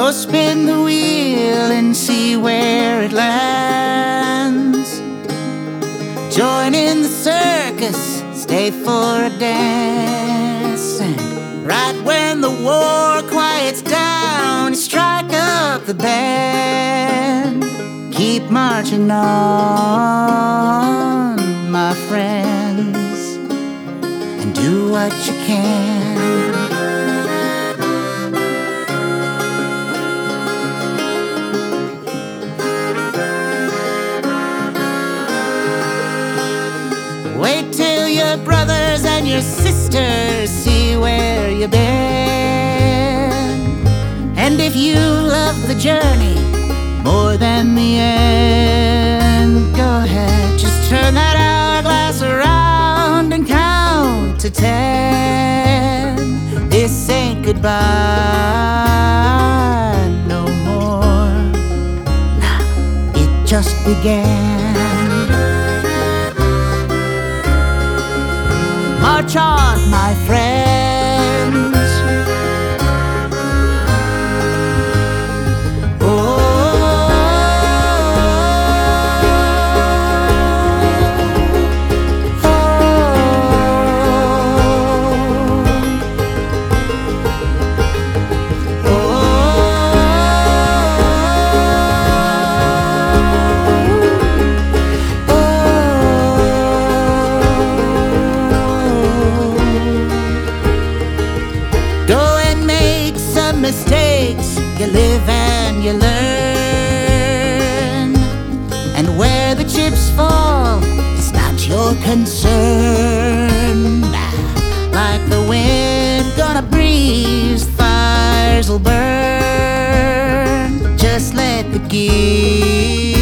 Go spin the wheel and see where it lands. Join in the circus, stay for a dance. And right when the war quiets down, strike up the band. Keep marching on, my friends, and do what you can. Wait till your brothers and your sisters see where you've been. And if you love the journey more than the end, go ahead, just turn that hourglass around and count to 10. This ain't goodbye no more. Nah, it just began. March on, my friends. Mistakes, you live and you learn. And where the chips fall, it's not your concern. Like the wind gonna breeze, fires will burn. Just let the gears